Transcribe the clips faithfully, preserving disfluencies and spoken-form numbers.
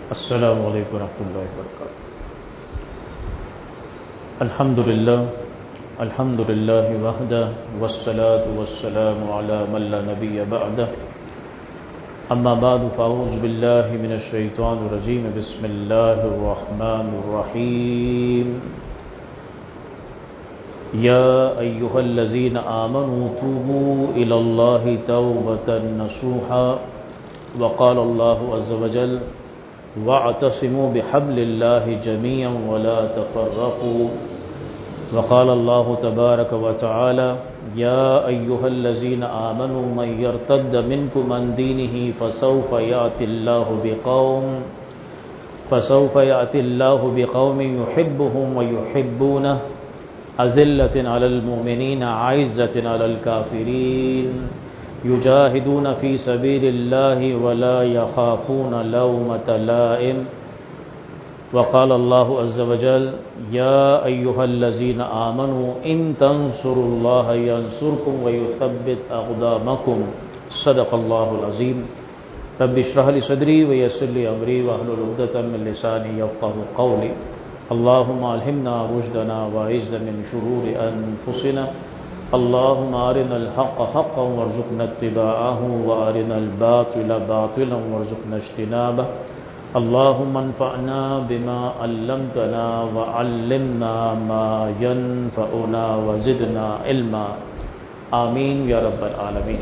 السلام علیکم ورحمۃ اللہ وبرکاتہ۔ الحمد للہ الحمد للہ وحدہ والصلاة والسلام علی من لا نبی بعدہ، اما بعد فاعوذ باللہ من الشیطان الرجیم، بسم اللہ الرحمن الرحیم۔ یا ایہا الذین آمنوا توبوا الی اللہ توبۃ نصوحا، وقال اللہ عز وجل واعتصموا بحبل اللہ جميعا ولا تفرقوا، وقال اللہ تبارک وتعالی یا ایہا الذین آمنوا من یرتد منکم عن دینہ فسوف یأتی اللہ بقوم فسوف یأتی اللہ بقوم یحبهم ویحبونہ اذلۃ علی المؤمنین اعزۃ علی الکافرین یجاہدون فی سبیل اللہ ولا یخافون لومۃ لائم، وقال اللہ عز وجل یا ایہا الذین آمنوا ان تنصروا اللہ ینصرکم ویثبت اقدامکم، صدق اللہ العظیم۔ رب اشرح لی صدری ویسر لی امری واحلل عقدۃ من لسانی یفقہوا قولی۔ اللہم الہمنا رشدنا واعذنا من شرور انفسنا، اللهم أرنا الحق حقا وارزقنا اتباعه وأرنا الباطل باطلا وارزقنا اجتنابه، اللهم انفعنا بما علمتنا وعلمنا ما ينفعنا وزدنا علما، آمین یا رب العالمین۔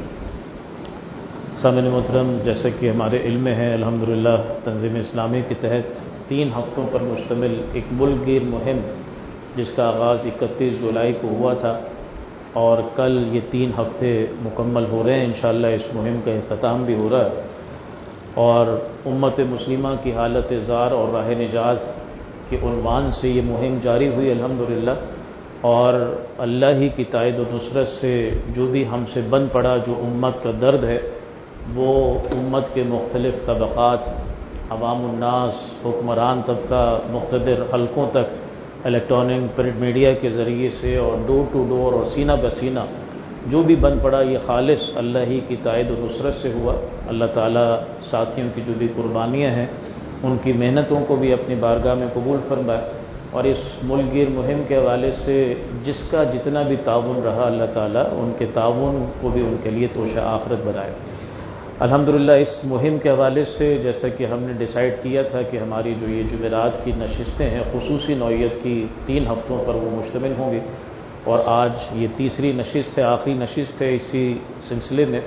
سامعین محترم، جیسا کہ ہمارے علم ہے الحمدللہ تنظیم اسلامی کے تحت تین ہفتوں پر مشتمل ایک ملک گیر مہم، جس کا آغاز اکتیس جولائی کو ہوا تھا اور کل یہ تین ہفتے مکمل ہو رہے ہیں، انشاءاللہ اس مہم کا اختتام بھی ہو رہا ہے، اور امت مسلمہ کی حالت زار اور راہ نجات کے عنوان سے یہ مہم جاری ہوئی الحمدللہ، اور اللہ ہی کی تائید و نصرت سے جو بھی ہم سے بن پڑا، جو امت کا درد ہے، وہ امت کے مختلف طبقات، عوام الناس، حکمران طبقہ، مقتدر حلقوں تک الیکٹرانک پرنٹ میڈیا کے ذریعے سے اور ڈور ٹو ڈور اور سینہ بسینہ جو بھی بن پڑا، یہ خالص اللہ ہی کی تائید و نصرت سے ہوا۔ اللہ تعالیٰ ساتھیوں کی جو بھی قربانیاں ہیں، ان کی محنتوں کو بھی اپنی بارگاہ میں قبول فرمائے، اور اس ملک گیر مہم کے حوالے سے جس کا جتنا بھی تعاون رہا، اللہ تعالیٰ ان کے تعاون کو بھی ان کے لیے توشہ آخرت بنائے۔ الحمدللہ اس مہم کے حوالے سے جیسا کہ ہم نے ڈیسائیڈ کیا تھا کہ ہماری جو یہ جمعرات کی نشستیں ہیں خصوصی نوعیت کی، تین ہفتوں پر وہ مشتمل ہوں گی، اور آج یہ تیسری نشست ہے، آخری نشست ہے اسی سلسلے میں۔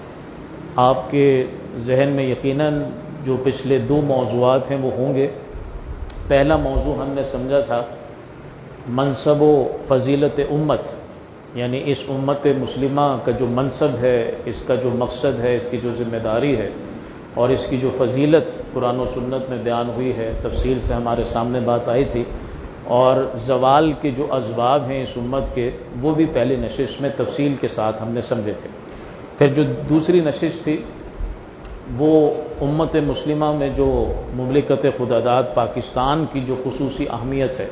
آپ کے ذہن میں یقیناً جو پچھلے دو موضوعات ہیں وہ ہوں گے۔ پہلا موضوع ہم نے سمجھا تھا منصب و فضیلت امت، یعنی اس امت مسلمہ کا جو منصب ہے، اس کا جو مقصد ہے، اس کی جو ذمہ داری ہے، اور اس کی جو فضیلت قرآن و سنت میں بیان ہوئی ہے، تفصیل سے ہمارے سامنے بات آئی تھی، اور زوال کے جو اسباب ہیں اس امت کے، وہ بھی پہلی نشست میں تفصیل کے ساتھ ہم نے سمجھے تھے۔ پھر جو دوسری نشست تھی وہ امت مسلمہ میں جو مملکت خداداد پاکستان کی جو خصوصی اہمیت ہے،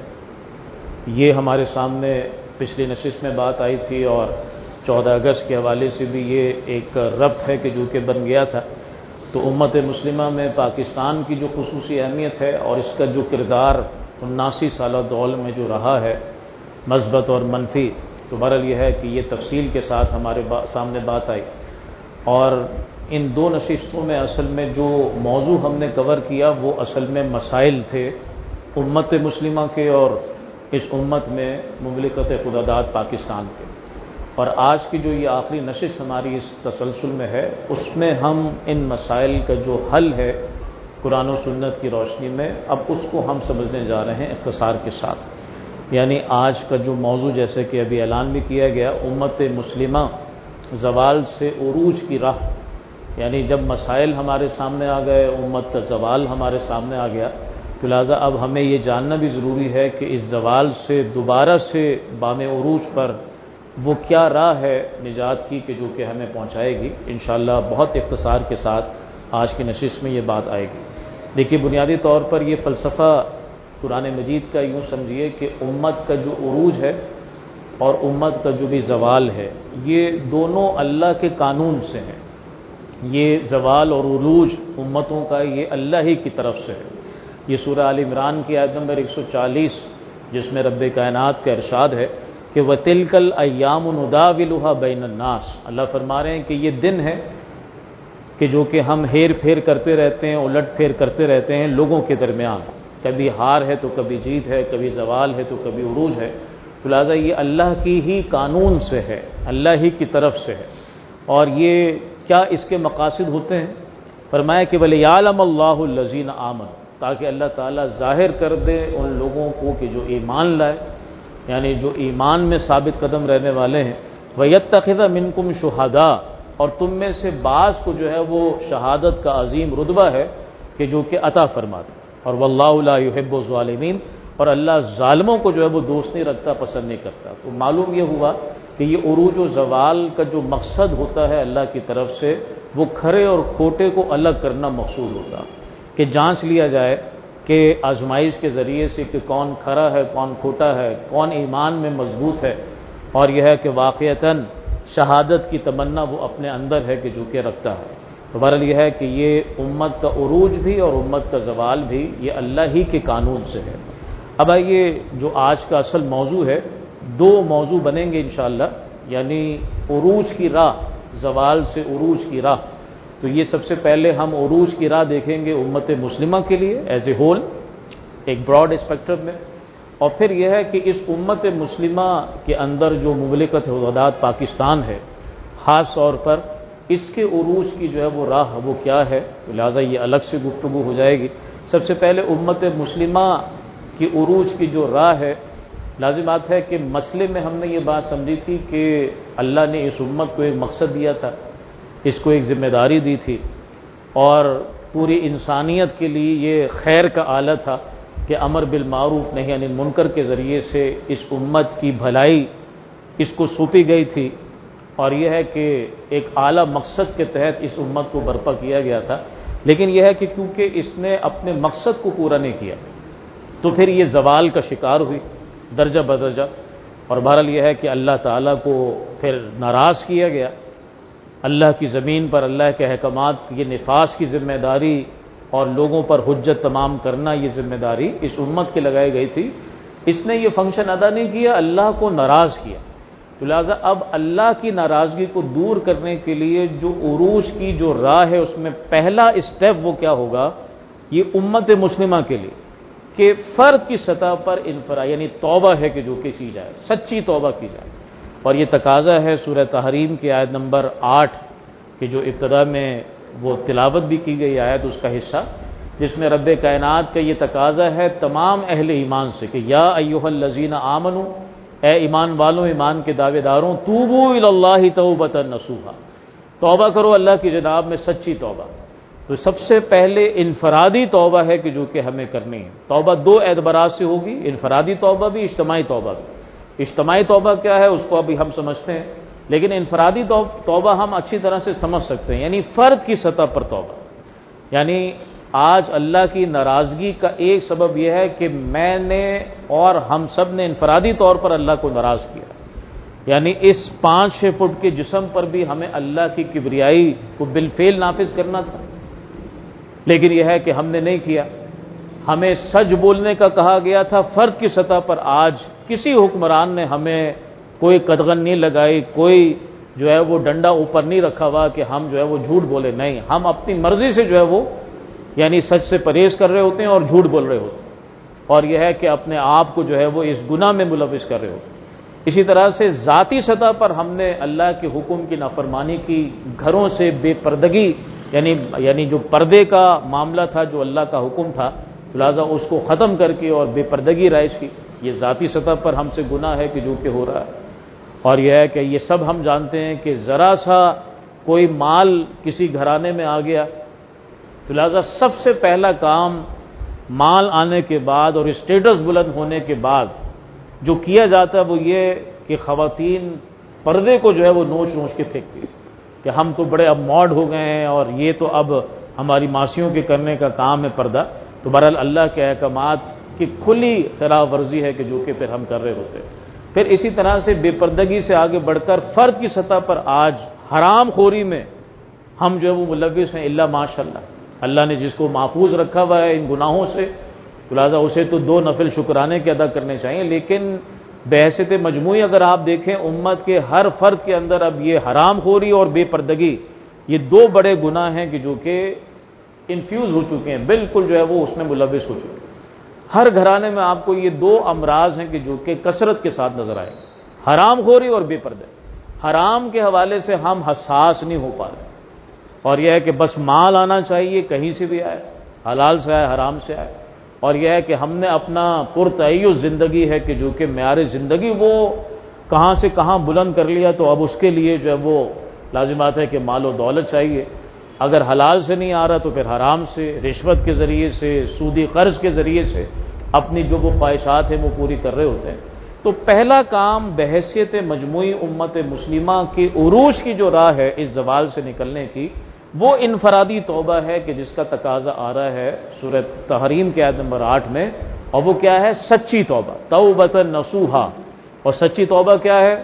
یہ ہمارے سامنے پچھلی نشست میں بات آئی تھی، اور چودہ اگست کے حوالے سے بھی یہ ایک ربط ہے کہ جو کہ بن گیا تھا۔ تو امت مسلمہ میں پاکستان کی جو خصوصی اہمیت ہے اور اس کا جو کردار اناسی سالہ دور میں جو رہا ہے، مثبت اور منفی، تو بہرحال یہ ہے کہ یہ تفصیل کے ساتھ ہمارے سامنے بات آئی۔ اور ان دو نشستوں میں اصل میں جو موضوع ہم نے کور کیا وہ اصل میں مسائل تھے امت مسلمہ کے اور اس امت میں مملکت خداداد پاکستان کے، اور آج کی جو یہ آخری نشست ہماری اس تسلسل میں ہے، اس میں ہم ان مسائل کا جو حل ہے قرآن و سنت کی روشنی میں، اب اس کو ہم سمجھنے جا رہے ہیں اختصار کے ساتھ۔ یعنی آج کا جو موضوع جیسے کہ ابھی اعلان بھی کیا گیا، امت مسلمہ زوال سے عروج کی راہ، یعنی جب مسائل ہمارے سامنے آ گئے، امت کا زوال ہمارے سامنے آ گیا، تو لہٰذا اب ہمیں یہ جاننا بھی ضروری ہے کہ اس زوال سے دوبارہ سے بام عروج پر وہ کیا راہ ہے نجات کی کہ جو کہ ہمیں پہنچائے گی۔ انشاءاللہ بہت اختصار کے ساتھ آج کی نشست میں یہ بات آئے گی۔ دیکھیے، بنیادی طور پر یہ فلسفہ قرآن مجید کا یوں سمجھیے کہ امت کا جو عروج ہے اور امت کا جو بھی زوال ہے، یہ دونوں اللہ کے قانون سے ہیں۔ یہ زوال اور عروج امتوں کا یہ اللہ ہی کی طرف سے ہے۔ یہ سورہ آل عمران کی آیت نمبر ایک سو چالیس، جس میں رب کائنات کا ارشاد ہے کہ وَتِلْكَ الْأَيَّامُ نُدَاوِلُهَا بَيْنَ النَّاسِ، اللہ فرما رہے ہیں کہ یہ دن ہے کہ جو کہ ہم ہیر پھیر کرتے رہتے ہیں، الٹ پھیر کرتے رہتے ہیں لوگوں کے درمیان، کبھی ہار ہے تو کبھی جیت ہے، کبھی زوال ہے تو کبھی عروج ہے، تو لہٰذا یہ اللہ کی ہی قانون سے ہے، اللہ ہی کی طرف سے ہے۔ اور یہ کیا اس کے مقاصد ہوتے ہیں؟ فرمایا کہ وَلِيَعْلَمَ اللَّهُ الَّذِينَ آمَنُوا، تاکہ اللہ تعالیٰ ظاہر کر دے ان لوگوں کو کہ جو ایمان لائے، یعنی جو ایمان میں ثابت قدم رہنے والے ہیں، وَيَتَّخِذَ مِنْكُمْ شُهَدَاءَ، اور تم میں سے بعض کو جو ہے وہ شہادت کا عظیم رتبہ ہے کہ جو کہ عطا فرما دے، اور وَاللَّهُ لَا يُحِبُّ الظَّالِمِينَ، اور اللہ ظالموں کو جو ہے وہ دوست نہیں رکھتا، پسند نہیں کرتا۔ تو معلوم یہ ہوا کہ یہ عروج و زوال کا جو مقصد ہوتا ہے اللہ کی طرف سے، وہ کھرے اور کھوٹے کو الگ کرنا مقصود ہوتا، کہ جانچ لیا جائے کہ آزمائش کے ذریعے سے کہ کون کھرا ہے، کون کھوٹا ہے، کون ایمان میں مضبوط ہے، اور یہ ہے کہ واقعتاً شہادت کی تمنا وہ اپنے اندر ہے کہ جو کہ رکھتا ہے۔ تو بہرحال یہ ہے کہ یہ امت کا عروج بھی اور امت کا زوال بھی یہ اللہ ہی کے قانون سے ہے۔ اب آئیے جو آج کا اصل موضوع ہے، دو موضوع بنیں گے انشاءاللہ، یعنی عروج کی راہ، زوال سے عروج کی راہ۔ تو یہ سب سے پہلے ہم عروج کی راہ دیکھیں گے امت مسلمہ کے لیے ایز اے ہول، ایک براڈ اسپیکٹرم میں، اور پھر یہ ہے کہ اس امت مسلمہ کے اندر جو مملکت وحدت پاکستان ہے، خاص طور پر اس کے عروج کی جو ہے وہ راہ وہ کیا ہے، تو لہٰذا یہ الگ سے گفتگو ہو جائے گی۔ سب سے پہلے امت مسلمہ کی عروج کی جو راہ ہے، لازم بات ہے کہ مسئلے میں ہم نے یہ بات سمجھی تھی کہ اللہ نے اس امت کو ایک مقصد دیا تھا، اس کو ایک ذمہ داری دی تھی، اور پوری انسانیت کے لیے یہ خیر کا آلہ تھا کہ امر بالمعروف نہی عن المنکر کے ذریعے سے اس امت کی بھلائی اس کو سونپی گئی تھی، اور یہ ہے کہ ایک اعلیٰ مقصد کے تحت اس امت کو برپا کیا گیا تھا۔ لیکن یہ ہے کہ کیونکہ اس نے اپنے مقصد کو پورا نہیں کیا تو پھر یہ زوال کا شکار ہوئی درجہ بدرجہ، اور بہرحال یہ ہے کہ اللہ تعالیٰ کو پھر ناراض کیا گیا، اللہ کی زمین پر اللہ کے احکامات یہ نفاذ کی ذمہ داری اور لوگوں پر حجت تمام کرنا یہ ذمہ داری اس امت کے لگائی گئی تھی، اس نے یہ فنکشن ادا نہیں کیا، اللہ کو ناراض کیا۔ تو لہٰذا اب اللہ کی ناراضگی کو دور کرنے کے لیے جو عروج کی جو راہ ہے اس میں پہلا اسٹیپ وہ کیا ہوگا، یہ امت مسلمہ کے لیے کہ فرد کی سطح پر انفراد یعنی توبہ ہے کہ جو کسی جائے، سچی توبہ کی جائے، اور یہ تقاضا ہے سورہ تحریم کی آیت نمبر آٹھ کہ جو ابتدا میں وہ تلاوت بھی کی گئی آیت اس کا حصہ، جس میں رب کائنات کا یہ تقاضا ہے تمام اہل ایمان سے کہ یا ایھا الذین آمنوا، اے ایمان والوں، ایمان کے دعوے داروں، توبوا الی اللہ توبۃ نصوحا، توبہ کرو اللہ کی جناب میں سچی توبہ۔ تو سب سے پہلے انفرادی توبہ ہے کہ جو کہ ہمیں کرنی ہے۔ توبہ دو اعتبارات سے ہوگی، انفرادی توبہ بھی، اجتماعی توبہ بھی۔ اجتماعی توبہ کیا ہے اس کو ابھی ہم سمجھتے ہیں، لیکن انفرادی توبہ ہم اچھی طرح سے سمجھ سکتے ہیں، یعنی فرد کی سطح پر توبہ۔ یعنی آج اللہ کی ناراضگی کا ایک سبب یہ ہے کہ میں نے اور ہم سب نے انفرادی طور پر اللہ کو ناراض کیا، یعنی اس پانچ چھ فٹ کے جسم پر بھی ہمیں اللہ کی کبریائی کو بالفعل نافذ کرنا تھا، لیکن یہ ہے کہ ہم نے نہیں کیا۔ ہمیں سچ بولنے کا کہا گیا تھا فرد کی سطح پر، آج کسی حکمران نے ہمیں کوئی قدغن نہیں لگائی، کوئی جو ہے وہ ڈنڈا اوپر نہیں رکھا ہوا کہ ہم جو ہے وہ جھوٹ بولے، نہیں، ہم اپنی مرضی سے جو ہے وہ یعنی سچ سے پرہیز کر رہے ہوتے ہیں اور جھوٹ بول رہے ہوتے ہیں، اور یہ ہے کہ اپنے آپ کو جو ہے وہ اس گناہ میں ملوث کر رہے ہوتے ہیں۔ اسی طرح سے ذاتی سطح پر ہم نے اللہ کے حکم کی نافرمانی کی، گھروں سے بے پردگی یعنی یعنی جو پردے کا معاملہ تھا، جو اللہ کا حکم تھا، تو لہٰذا اس کو ختم کر کے اور بے پردگی رائج کی، یہ ذاتی سطح پر ہم سے گناہ ہے کہ جو کہ ہو رہا ہے۔ اور یہ ہے کہ یہ سب ہم جانتے ہیں کہ ذرا سا کوئی مال کسی گھرانے میں آ گیا تو لہٰذا سب سے پہلا کام مال آنے کے بعد اور اسٹیٹس بلند ہونے کے بعد جو کیا جاتا ہے وہ یہ کہ خواتین پردے کو جو ہے وہ نوچ نوچ کے پھینکتی ہے کہ ہم تو بڑے اب ماڈ ہو گئے ہیں اور یہ تو اب ہماری ماسیوں کے کرنے کا کام ہے پردہ۔ تو بہرحال اللہ کے احکامات کی کھلی خلاف ورزی ہے کہ جو کہ پھر ہم کر رہے ہوتے ہیں۔ پھر اسی طرح سے بے پردگی سے آگے بڑھ کر فرد کی سطح پر آج حرام خوری میں ہم جو ہے وہ ملوث ہیں الا ماشاء اللہ، اللہ نے جس کو محفوظ رکھا ہوا ہے ان گناہوں سے، تو لہٰذا اسے تو دو نفل شکرانے کے ادا کرنے چاہیے. لیکن بحیثیت مجموعی اگر آپ دیکھیں امت کے ہر فرد کے اندر اب یہ حرام خوری اور بے پردگی، یہ دو بڑے گناہ ہیں کہ جو کہ انفیوز ہو چکے ہیں، بالکل جو ہے وہ اس میں ملوث ہو چکے ہیں. ہر گھرانے میں آپ کو یہ دو امراض ہیں کہ جو کہ کثرت کے ساتھ نظر آئے، حرام خوری اور بے پردہ. حرام کے حوالے سے ہم حساس نہیں ہو پا رہے، اور یہ ہے کہ بس مال آنا چاہیے کہیں سے بھی آئے، حلال سے آئے حرام سے آئے. اور یہ ہے کہ ہم نے اپنا پرتعیش زندگی ہے کہ جو کہ معیار زندگی وہ کہاں سے کہاں بلند کر لیا، تو اب اس کے لیے جو ہے وہ لازمات ہے کہ مال و دولت چاہیے. اگر حلال سے نہیں آ رہا تو پھر حرام سے، رشوت کے ذریعے سے، سودی قرض کے ذریعے سے اپنی جو وہ خواہشات ہیں وہ پوری کر رہے ہوتے ہیں. تو پہلا کام بحیثیت مجموعی امت مسلمہ کی عروج کی جو راہ ہے اس زوال سے نکلنے کی، وہ انفرادی توبہ ہے کہ جس کا تقاضا آ رہا ہے سورہ تحریم کے آیت نمبر آٹھ میں. اور وہ کیا ہے؟ سچی توبہ، توبۃ نصوحا. اور سچی توبہ کیا ہے؟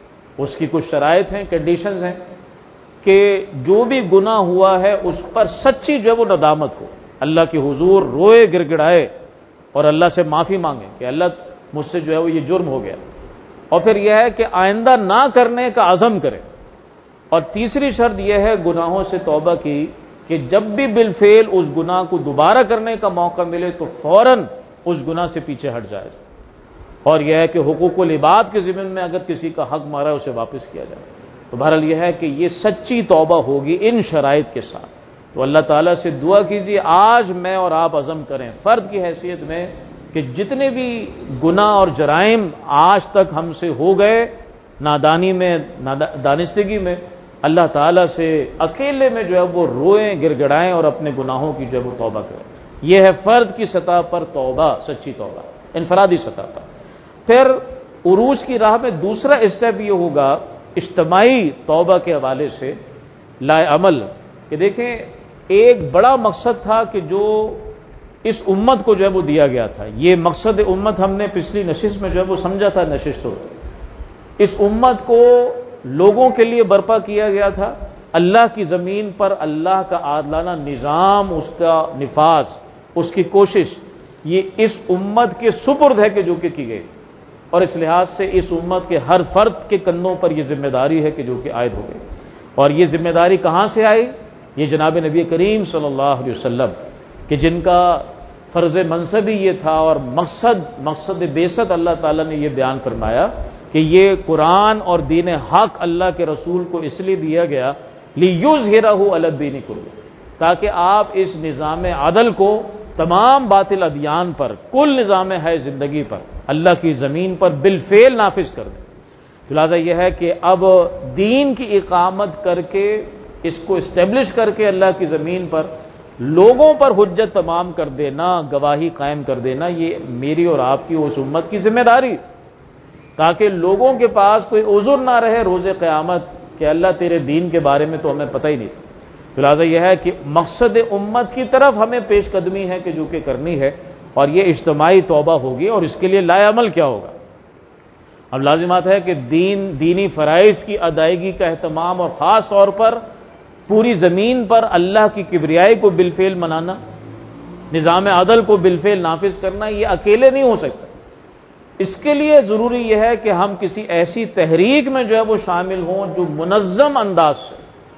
اس کی کچھ شرائط ہیں، کنڈیشنز ہیں کہ جو بھی گناہ ہوا ہے اس پر سچی جو ہے وہ ندامت ہو، اللہ کے حضور روئے گڑ گڑائے اور اللہ سے معافی مانگے کہ اللہ مجھ سے جو ہے وہ یہ جرم ہو گیا. اور پھر یہ ہے کہ آئندہ نہ کرنے کا عزم کرے. اور تیسری شرط یہ ہے گناہوں سے توبہ کی کہ جب بھی بالفعل اس گناہ کو دوبارہ کرنے کا موقع ملے تو فوراً اس گناہ سے پیچھے ہٹ جائے. اور یہ ہے کہ حقوق العباد کے ضمن میں اگر کسی کا حق مارا ہے اسے واپس کیا جائے. تو بہرحال یہ ہے کہ یہ سچی توبہ ہوگی ان شرائط کے ساتھ. تو اللہ تعالیٰ سے دعا کیجیے آج میں اور آپ عزم کریں فرد کی حیثیت میں کہ جتنے بھی گناہ اور جرائم آج تک ہم سے ہو گئے نادانی میں دانستگی میں، اللہ تعالیٰ سے اکیلے میں جو ہے وہ روئیں گڑ گڑائیں اور اپنے گناہوں کی جو ہے وہ توبہ کریں. یہ ہے فرد کی سطح پر توبہ، سچی توبہ انفرادی سطح پر. پھر عروج کی راہ میں دوسرا اسٹیپ یہ ہوگا اجتماعی توبہ کے حوالے سے لائے عمل. کہ دیکھیں ایک بڑا مقصد تھا کہ جو اس امت کو جو ہے وہ دیا گیا تھا، یہ مقصد امت ہم نے پچھلی نشست میں جو ہے وہ سمجھا تھا. نشست ہوتی اس امت کو لوگوں کے لیے برپا کیا گیا تھا، اللہ کی زمین پر اللہ کا عادلانہ نظام، اس کا نفاذ، اس کی کوشش، یہ اس امت کے سپرد ہے کہ جو کہ کی گئی تھی. اور اس لحاظ سے اس امت کے ہر فرد کے کندھوں پر یہ ذمہ داری ہے کہ جو کہ عائد ہو گئی. اور یہ ذمہ داری کہاں سے آئی؟ یہ جناب نبی کریم صلی اللہ علیہ وسلم کہ جن کا فرض منصبی یہ تھا اور مقصد مقصد بعثت اللہ تعالیٰ نے یہ بیان فرمایا کہ یہ قرآن اور دین حق اللہ کے رسول کو اس لیے دیا گیا لِيُظْهِرَهُ عَلَى الدِّينِ كُلِّهِ، تاکہ آپ اس نظام عدل کو تمام باطل ادیان پر، کل نظام ہے زندگی پر، اللہ کی زمین پر بالفعل نافذ کر دیں. تو لہٰذا یہ ہے کہ اب دین کی اقامت کر کے اس کو اسٹیبلش کر کے اللہ کی زمین پر لوگوں پر حجت تمام کر دینا، گواہی قائم کر دینا، یہ میری اور آپ کی اس امت کی ذمہ داری، تاکہ لوگوں کے پاس کوئی عذر نہ رہے روز قیامت کہ اللہ تیرے دین کے بارے میں تو ہمیں پتہ ہی نہیں تھا. تو لہٰذا یہ ہے کہ مقصد امت کی طرف ہمیں پیش قدمی ہے کہ جو کہ کرنی ہے، اور یہ اجتماعی توبہ ہوگی. اور اس کے لیے لائے عمل کیا ہوگا؟ اب لازمات ہے کہ دین دینی فرائض کی ادائیگی کا اہتمام، اور خاص طور پر پوری زمین پر اللہ کی کبریائی کو بالفعل منانا، نظام عدل کو بالفعل نافذ کرنا، یہ اکیلے نہیں ہو سکتا. اس کے لیے ضروری یہ ہے کہ ہم کسی ایسی تحریک میں جو ہے وہ شامل ہوں جو منظم انداز سے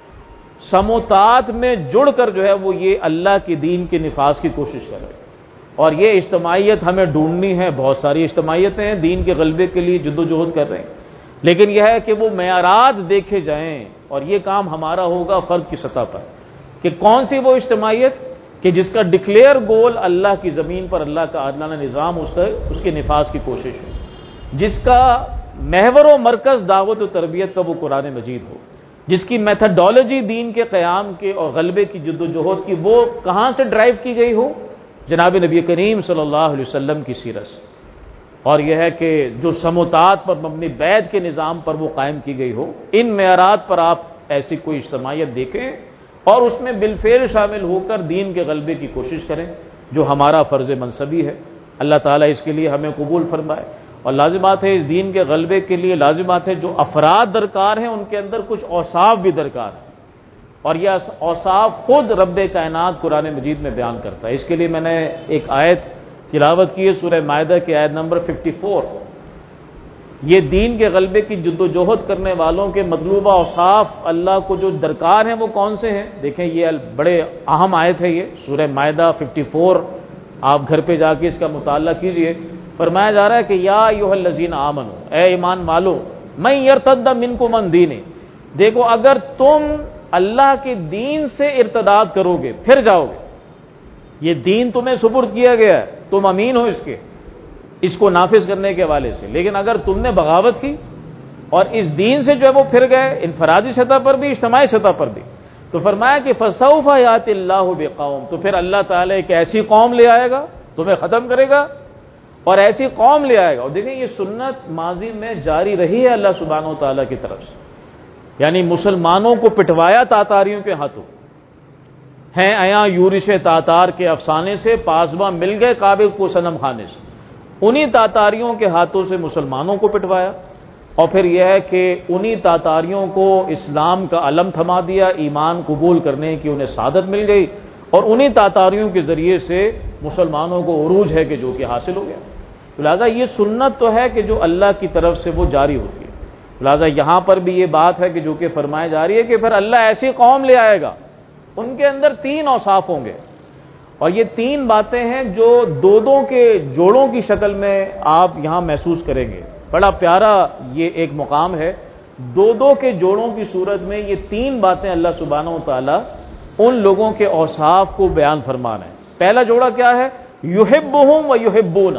سموتات میں جڑ کر جو ہے وہ یہ اللہ کی دین کے نفاذ کی کوشش کر رہے. اور یہ اجتماعیت ہمیں ڈھونڈنی ہے. بہت ساری اجتماعیتیں ہیں دین کے غلبے کے لیے جد و جہد کر رہے ہیں، لیکن یہ ہے کہ وہ معیارات دیکھے جائیں. اور یہ کام ہمارا ہوگا فرد کی سطح پر کہ کون سی وہ اجتماعیت کہ جس کا ڈکلیئر گول اللہ کی زمین پر اللہ کا عادلانہ نظام، اس کا اس کے نفاذ کی کوشش ہے، جس کا محور و مرکز دعوت و تربیت کا وہ قرآن مجید ہو، جس کی میتھڈالوجی دین کے قیام کے اور غلبے کی جد و جہد کی وہ کہاں سے ڈرائیو کی گئی ہو؟ جناب نبی کریم صلی اللہ علیہ وسلم کی سیرت سے. اور یہ ہے کہ جو سموتات پر مبنی بیعت کے نظام پر وہ قائم کی گئی ہو. ان معیارات پر آپ ایسی کوئی اجتماعیت دیکھیں اور اس میں بالفعل شامل ہو کر دین کے غلبے کی کوشش کریں، جو ہمارا فرض منصبی ہے. اللہ تعالیٰ اس کے لیے ہمیں قبول فرمائے. اور لازمات ہے اس دین کے غلبے کے لیے لازمات ہے جو افراد درکار ہیں ان کے اندر کچھ اوصاف بھی درکار ہیں. اور یہ اوصاف خود رب کائنات قرآن مجید میں بیان کرتا ہے۔ اس کے لیے میں نے ایک آیت تلاوت کی ہے، سورہ مائدہ کی آیت نمبر چون۔ یہ دین کے غلبے کی جد و جہد کرنے والوں کے مطلوبہ اوصاف اللہ کو جو درکار ہیں وہ کون سے ہیں؟ دیکھیں یہ بڑے اہم آیت ہے، یہ سورہ مائدہ چون، آپ گھر پہ جا کے اس کا مطالعہ کیجئے۔ فرمایا جا رہا ہے کہ یا ایھا الذین آمنو، اے ایمان والو، من یرتد منکم عن دینہ، دیکھو اگر تم اللہ کے دین سے ارتداد کرو گے، پھر جاؤ گے، یہ دین تمہیں سپرد کیا گیا ہے، تم امین ہو اس کے، اس کو نافذ کرنے کے حوالے سے، لیکن اگر تم نے بغاوت کی اور اس دین سے جو ہے وہ پھر گئے، انفرادی سطح پر بھی اجتماعی سطح پر بھی، تو فرمایا کہ فسوف یأتی اللہ بقوم، تو پھر اللہ تعالیٰ ایک ایسی قوم لے آئے گا، تمہیں ختم کرے گا اور ایسی قوم لے آئے گا۔ اور دیکھیں یہ سنت ماضی میں جاری رہی ہے اللہ سبحانہ و تعالیٰ کی طرف سے، یعنی مسلمانوں کو پٹوایا تاتاریوں کے ہاتھوں، ہیں ایاں یورش تاتار کے افسانے سے، پاسباں مل گئے کعبے کو صنم خانے سے، انہی تاتاریوں کے ہاتھوں سے مسلمانوں کو پٹوایا، اور پھر یہ ہے کہ انہی تاتاریوں کو اسلام کا علم تھما دیا، ایمان قبول کرنے کی انہیں سعادت مل گئی، اور انہی تاتاریوں کے ذریعے سے مسلمانوں کو عروج ہے کہ جو کہ حاصل ہو گیا۔ تو لہٰذا یہ سنت تو ہے کہ جو اللہ کی طرف سے وہ جاری ہوتی ہے۔ لہٰذا یہاں پر بھی یہ بات ہے کہ جو کہ فرمائی جا رہی ہے کہ پھر اللہ ایسی قوم لے آئے گا، ان کے اندر تین اوصاف ہوں گے، اور یہ تین باتیں ہیں جو دو دو کے جوڑوں کی شکل میں آپ یہاں محسوس کریں گے۔ بڑا پیارا یہ ایک مقام ہے، دو دو کے جوڑوں کی صورت میں یہ تین باتیں اللہ سبحانہ و تعالی ان لوگوں کے اوصاف کو بیان فرمانا ہے۔ پہلا جوڑا کیا ہے؟ یحبہم و یحبون،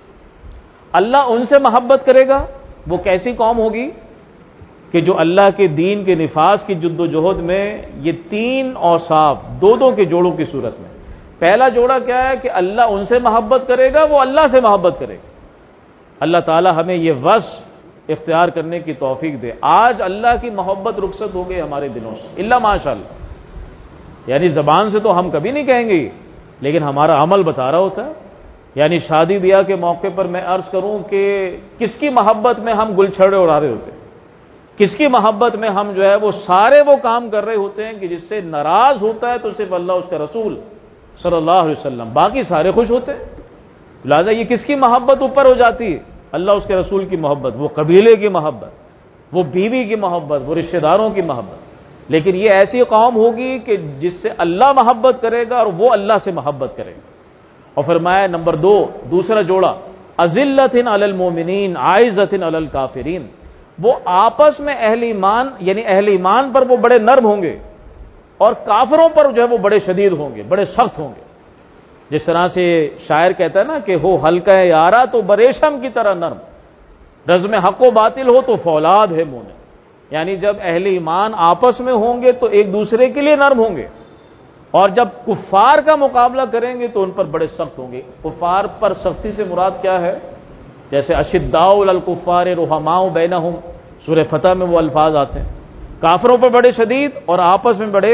اللہ ان سے محبت کرے گا، وہ کیسی قوم ہوگی کہ جو اللہ کے دین کے نفاذ کی جد و جہد میں یہ تین اوصاف دو دو کے جوڑوں کی صورت میں۔ پہلا جوڑا کیا ہے کہ اللہ ان سے محبت کرے گا، وہ اللہ سے محبت کرے گا۔ اللہ تعالی ہمیں یہ وصف اختیار کرنے کی توفیق دے۔ آج اللہ کی محبت رخصت ہو گئی ہمارے دلوں سے، الا ماشاءاللہ، یعنی زبان سے تو ہم کبھی نہیں کہیں گے، لیکن ہمارا عمل بتا رہا ہوتا ہے۔ یعنی شادی بیاہ کے موقع پر میں عرض کروں کہ کس کی محبت میں ہم گل چھڑے اڑا رہے ہوتے ہیں، کس کی محبت میں ہم جو ہے وہ سارے وہ کام کر رہے ہوتے ہیں کہ جس سے ناراض ہوتا ہے تو صرف اللہ اس کا رسول صلی اللہ علیہ وسلم، باقی سارے خوش ہوتے ہیں۔ لہٰذا یہ کس کی محبت اوپر ہو جاتی ہے؟ اللہ اس کے رسول کی محبت، وہ قبیلے کی محبت، وہ بیوی کی محبت، وہ رشتہ داروں کی محبت۔ لیکن یہ ایسی قوم ہوگی کہ جس سے اللہ محبت کرے گا اور وہ اللہ سے محبت کرے گا۔ اور فرمایا نمبر دو، دوسرا جوڑا، اذلۃ علی المؤمنین عائزۃ علی الکافرین، وہ آپس میں اہل ایمان یعنی اہل ایمان پر وہ بڑے نرم ہوں گے اور کافروں پر جو ہے وہ بڑے شدید ہوں گے، بڑے سخت ہوں گے۔ جس طرح سے شاعر کہتا ہے نا کہ ہو ہلکا یارا تو بریشم کی طرح نرم، رزم حق و باطل ہو تو فولاد ہے مومن، یعنی جب اہل ایمان آپس میں ہوں گے تو ایک دوسرے کے لیے نرم ہوں گے، اور جب کفار کا مقابلہ کریں گے تو ان پر بڑے سخت ہوں گے۔ کفار پر سختی سے مراد کیا ہے؟ جیسے اشداء علی الکفار رحماء بینہم، سورہ فتح میں وہ الفاظ آتے ہیں، کافروں پر بڑے شدید اور آپس میں بڑے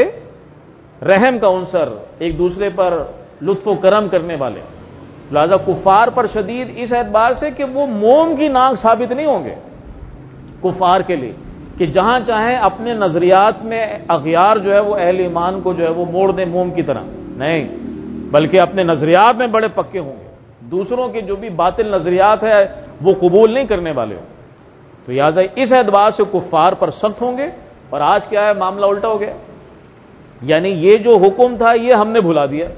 رحم کا عنصر، ایک دوسرے پر لطف و کرم کرنے والے۔ لہذا کفار پر شدید اس اعتبار سے کہ وہ موم کی ناک ثابت نہیں ہوں گے کفار کے لیے، کہ جہاں چاہیں اپنے نظریات میں اغیار جو ہے وہ اہل ایمان کو جو ہے وہ موڑ دیں موم کی طرح، نہیں، بلکہ اپنے نظریات میں بڑے پکے ہوں گے، دوسروں کے جو بھی باطل نظریات ہے وہ قبول نہیں کرنے والے ہوں۔ تو لہٰذا اس اعتبار سے کفار پر سخت ہوں گے۔ اور آج کیا ہے؟ معاملہ الٹا ہو گیا، یعنی یہ جو حکم تھا یہ ہم نے بھلا دیا،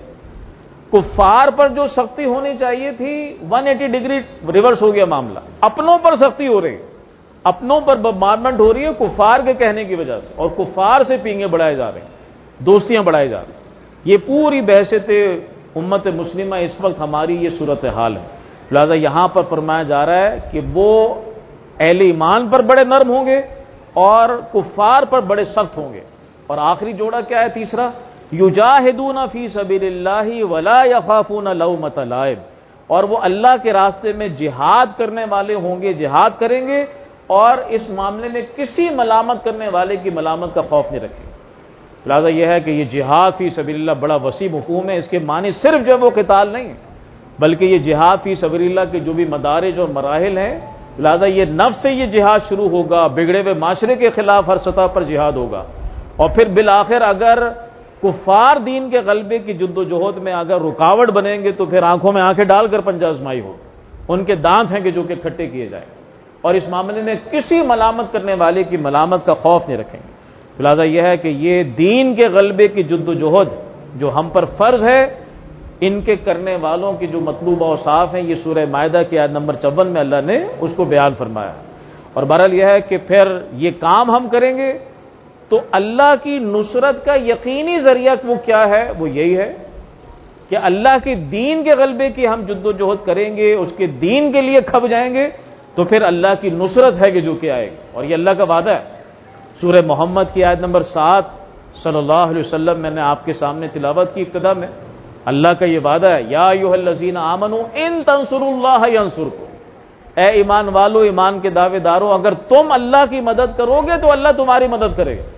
کفار پر جو سختی ہونی چاہیے تھی ایک سو اسی ڈگری ریورس ہو گیا معاملہ، اپنوں پر سختی ہو رہی ہے، اپنوں پر بمبارمنٹ ہو رہی ہے کفار کے کہنے کی وجہ سے، اور کفار سے پینگے بڑھائے جا رہے ہیں، دوستیاں بڑھائی جا رہی ہیں۔ یہ پوری بحثت امت مسلمہ اس وقت ہماری یہ صورتحال ہے۔ لہذا یہاں پر فرمایا جا رہا ہے کہ وہ اہل ایمان پر بڑے نرم ہوں گے اور کفار پر بڑے سخت ہوں گے۔ اور آخری جوڑا کیا ہے؟ تیسرا، یجاہدون فی سبیل اللہ ولا یخافون لومۃ لائم، اور وہ اللہ کے راستے میں جہاد کرنے والے ہوں گے، جہاد کریں گے اور اس معاملے میں کسی ملامت کرنے والے کی ملامت کا خوف نہیں رکھیں گے۔ لہٰذا یہ ہے کہ یہ جہاد فی سبیل اللہ بڑا وسیع مفہوم ہے، اس کے معنی صرف جو وہ قتال نہیں ہے، بلکہ یہ جہاد فی سبیل اللہ کے جو بھی مدارج اور مراحل ہیں، لہٰذا یہ نفس سے یہ جہاد شروع ہوگا، بگڑے ہوئے معاشرے کے خلاف ہر سطح پر جہاد ہوگا، اور پھر بالآخر اگر کفار دین کے غلبے کی جد و جہد میں اگر رکاوٹ بنیں گے تو پھر آنکھوں میں آنکھیں ڈال کر پنجہ آزمائی ہو، ان کے دانت ہیں کہ جو کہ کھٹے کیے جائیں، اور اس معاملے میں کسی ملامت کرنے والے کی ملامت کا خوف نہیں رکھیں گے۔ لہٰذا یہ ہے کہ یہ دین کے غلبے کی جد و جہد جو ہم پر فرض ہے، ان کے کرنے والوں کی جو مطلوبہ اوصاف ہیں، یہ سورہ مائدہ کی آیت نمبر چون میں اللہ نے اس کو بیان فرمایا۔ اور بہرحال یہ ہے کہ پھر یہ کام ہم کریں گے تو اللہ کی نصرت کا یقینی ذریعہ وہ کیا ہے؟ وہ یہی ہے کہ اللہ کے دین کے غلبے کی ہم جد و جہد کریں گے، اس کے دین کے لیے کھپ جائیں گے تو پھر اللہ کی نصرت ہے کہ جو کہ آئے گی، اور یہ اللہ کا وعدہ ہے۔ سورہ محمد کی آیت نمبر سات صلی اللہ علیہ وسلم میں نے آپ کے سامنے تلاوت کی ابتدا میں، اللہ کا یہ وعدہ ہے، یا ایھا الذین آمنوا ان تنصروا اللہ ینصرکم، اے ایمان والو، ایمان کے دعوے دارو، اگر تم اللہ کی مدد کرو گے تو اللہ تمہاری مدد کرے گا۔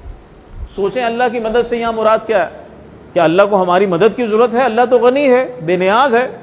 سوچیں اللہ کی مدد سے یہاں مراد کیا ہے؟ کیا اللہ کو ہماری مدد کی ضرورت ہے؟ اللہ تو غنی ہے، بے نیاز ہے،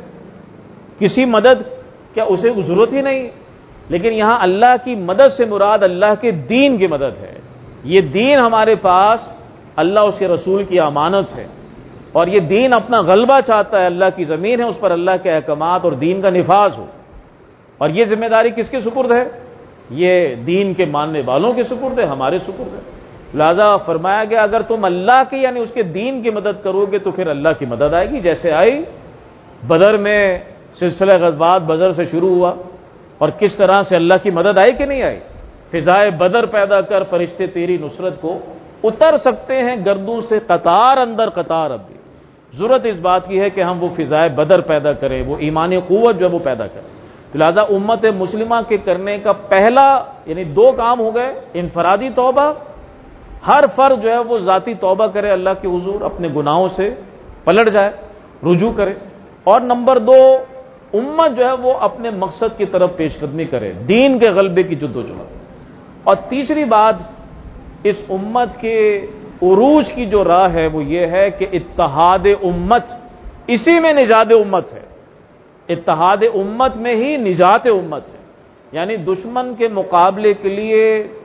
کسی مدد کیا اسے ضرورت ہی نہیں؟ لیکن یہاں اللہ کی مدد سے مراد اللہ کے دین کی مدد ہے۔ یہ دین ہمارے پاس اللہ اس کے رسول کی امانت ہے، اور یہ دین اپنا غلبہ چاہتا ہے، اللہ کی زمین ہے، اس پر اللہ کے احکامات اور دین کا نفاذ ہو، اور یہ ذمہ داری کس کے سپرد ہے؟ یہ دین کے ماننے والوں کے سپرد ہے، ہمارے سپرد ہے۔ لہذا فرمایا گیا اگر تم اللہ کی یعنی اس کے دین کی مدد کرو گے تو پھر اللہ کی مدد آئے گی، جیسے آئی بدر میں سلسلہ غزوات بدر سے شروع ہوا، اور کس طرح سے اللہ کی مدد آئی کہ نہیں آئی؟ فضائے بدر پیدا کر فرشتے تیری نصرت کو اتر سکتے ہیں گردوں سے قطار اندر قطار، اب بھی ضرورت اس بات کی ہے کہ ہم وہ فضائے بدر پیدا کریں، وہ ایمانی قوت جو ہے وہ پیدا کریں۔ تو لہذا امت مسلمہ کے کرنے کا پہلا یعنی دو کام ہو گئے، انفرادی توبہ، ہر فرد جو ہے وہ ذاتی توبہ کرے اللہ کے حضور، اپنے گناہوں سے پلٹ جائے، رجوع کرے، اور نمبر دو امت جو ہے وہ اپنے مقصد کی طرف پیش قدمی کرے، دین کے غلبے کی جد و جہد۔ اور تیسری بات اس امت کے عروج کی جو راہ ہے وہ یہ ہے کہ اتحاد امت، اسی میں نجات امت ہے، اتحاد امت میں ہی نجات امت ہے۔ یعنی دشمن کے مقابلے کے لیے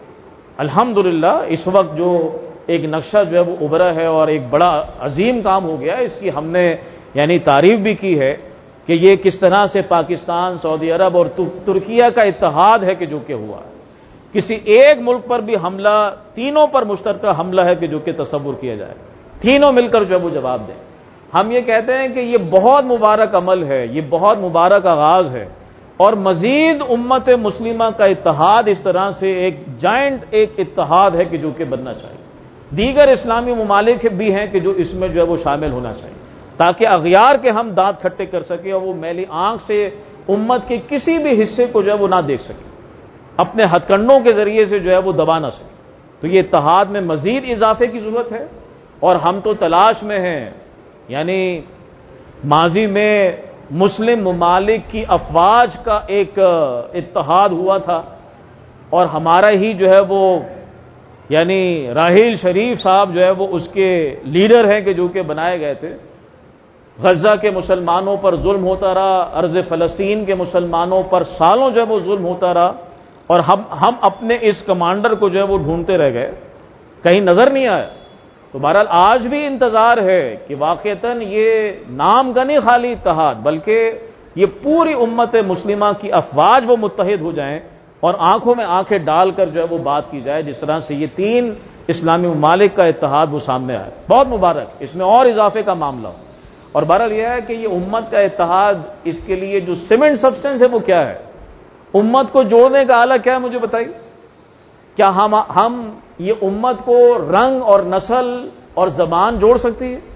الحمدللہ اس وقت جو ایک نقشہ جو ہے وہ ابھرا ہے اور ایک بڑا عظیم کام ہو گیا ہے، اس کی ہم نے یعنی تعریف بھی کی ہے کہ یہ کس طرح سے پاکستان، سعودی عرب اور ترکیہ کا اتحاد ہے کہ جو کہ ہوا ہے۔ کسی ایک ملک پر بھی حملہ، تینوں پر مشترکہ حملہ ہے کہ جو کہ تصور کیا جائے، تینوں مل کر جو ہے وہ جواب دیں۔ ہم یہ کہتے ہیں کہ یہ بہت مبارک عمل ہے، یہ بہت مبارک آغاز ہے، اور مزید امت مسلمہ کا اتحاد اس طرح سے ایک جائنٹ ایک اتحاد ہے کہ جو کہ بننا چاہیے۔ دیگر اسلامی ممالک بھی ہیں کہ جو اس میں جو ہے وہ شامل ہونا چاہیے، تاکہ اغیار کے ہم دانت کھٹے کر سکیں اور وہ میلی آنکھ سے امت کے کسی بھی حصے کو جو ہے وہ نہ دیکھ سکیں، اپنے ہتھ کنڈوں کے ذریعے سے جو ہے وہ دبا نہ سکیں۔ تو یہ اتحاد میں مزید اضافے کی ضرورت ہے، اور ہم تو تلاش میں ہیں۔ یعنی ماضی میں مسلم ممالک کی افواج کا ایک اتحاد ہوا تھا، اور ہمارا ہی جو ہے وہ یعنی راحیل شریف صاحب جو ہے وہ اس کے لیڈر ہیں کہ جو کہ بنائے گئے تھے۔ غزہ کے مسلمانوں پر ظلم ہوتا رہا، ارض فلسطین کے مسلمانوں پر سالوں جو ہے وہ ظلم ہوتا رہا، اور ہم ہم اپنے اس کمانڈر کو جو ہے وہ ڈھونڈتے رہ گئے، کہیں نظر نہیں آیا۔ تو بہرحال آج بھی انتظار ہے کہ واقعتاً یہ نام کا نہیں خالی اتحاد، بلکہ یہ پوری امت مسلمہ کی افواج وہ متحد ہو جائیں اور آنکھوں میں آنکھیں ڈال کر جو ہے وہ بات کی جائے، جس طرح سے یہ تین اسلامی ممالک کا اتحاد وہ سامنے آئے۔ بہت مبارک، اس میں اور اضافے کا معاملہ ہو۔ اور بہرحال یہ ہے کہ یہ امت کا اتحاد، اس کے لیے جو سیمنٹ سبسٹنس ہے وہ کیا ہے؟ امت کو جوڑنے کا آلہ کیا ہے مجھے بتائیے؟ کیا ہم ہم یہ امت کو رنگ اور نسل اور زبان جوڑ سکتی ہے؟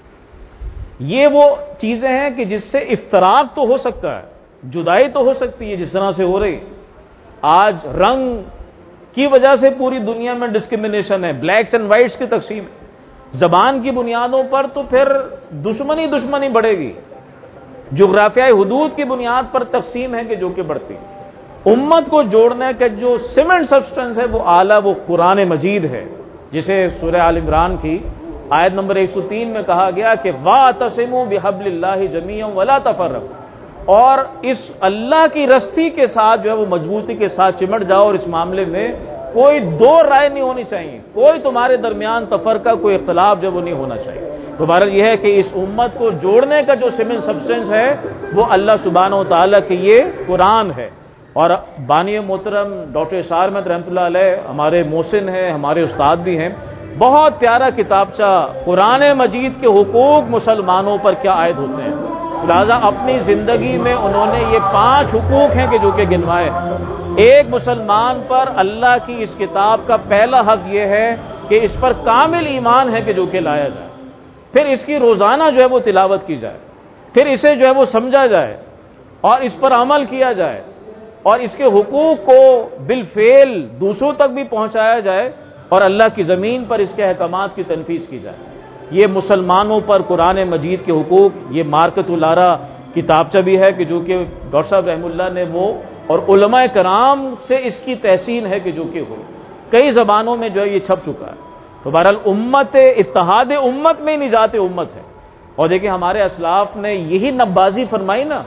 یہ وہ چیزیں ہیں کہ جس سے افتراق تو ہو سکتا ہے، جدائی تو ہو سکتی ہے، جس طرح سے ہو رہی آج رنگ کی وجہ سے پوری دنیا میں ڈسکرمنیشن ہے، بلیکس اینڈ وائٹس کی تقسیم ہے، زبان کی بنیادوں پر تو پھر دشمنی دشمنی بڑھے گی، جغرافیائی حدود کی بنیاد پر تقسیم ہے کہ جو کہ بڑھتی ہے۔ امت کو جوڑنے کا جو سیمنٹ سبسٹنس ہے وہ آلہ وہ قرآن مجید ہے، جسے سورہ آل عمران کی آیت نمبر ایک سو تین میں کہا گیا کہ وَاعْتَصِمُوا بِحَبْلِ اللَّهِ جَمِيعًا وَلَا تَفَرَّقُوا، اور اس اللہ کی رسی کے ساتھ جو ہے وہ مضبوطی کے ساتھ چمٹ جاؤ اور اس معاملے میں کوئی دو رائے نہیں ہونی چاہیے، کوئی تمہارے درمیان تفرقہ، کوئی اختلاف جو وہ نہیں ہونا چاہیے۔ تو بہرحال یہ ہے کہ اس امت کو جوڑنے کا جو سیمن سبسٹنس ہے وہ اللہ سبحانہ و تعالیٰ کی یہ قرآن ہے۔ اور بانی محترم ڈاکٹر اشار احمد رحمۃ اللہ علیہ ہمارے محسن ہیں، ہمارے استاد بھی ہیں، بہت پیارا کتابچہ قرآن مجید کے حقوق مسلمانوں پر کیا عائد ہوتے ہیں، لہذا اپنی زندگی میں انہوں نے یہ پانچ حقوق ہیں کہ جو کہ گنوائے۔ ایک مسلمان پر اللہ کی اس کتاب کا پہلا حق یہ ہے کہ اس پر کامل ایمان ہے کہ جو کہ لایا جائے، پھر اس کی روزانہ جو ہے وہ تلاوت کی جائے، پھر اسے جو ہے وہ سمجھا جائے اور اس پر عمل کیا جائے، اور اس کے حقوق کو بالفعل دوسروں تک بھی پہنچایا جائے، اور اللہ کی زمین پر اس کے احکامات کی تنفیذ کی جائے۔ یہ مسلمانوں پر قرآن مجید کے حقوق، یہ مارکت الارا کتابچہ بھی ہے کہ جو کہ ڈاکٹر صاحب رحم اللہ نے وہ اور علماء کرام سے اس کی تحسین ہے کہ جو کہ ہو کئی زبانوں میں جو ہے یہ چھپ چکا ہے۔ تو بہرحال امت اتحاد امت میں نجات امت ہے۔ اور دیکھیں ہمارے اسلاف نے یہی نبازی فرمائی نا،